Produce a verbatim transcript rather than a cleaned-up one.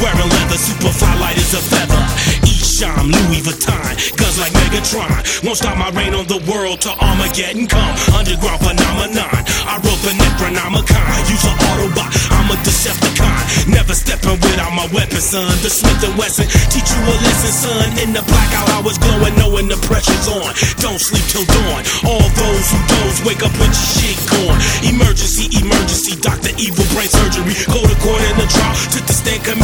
Wearing leather, super fly light as a feather. Esham, Louis Vuitton, guns like Megatron. Won't stop my reign on the world till Armageddon come. Underground phenomenon, I wrote the Necronomicon. Use an Autobot, I'm a Decepticon. Never stepping without my weapon, son. The Smith and Wesson, teach you a lesson, son. In the blackout, I was glowing, knowing the pressure's on. Don't sleep till dawn. All those who doze, wake up with your shit gone. Emergency, emergency, Doctor Evil brain surgery.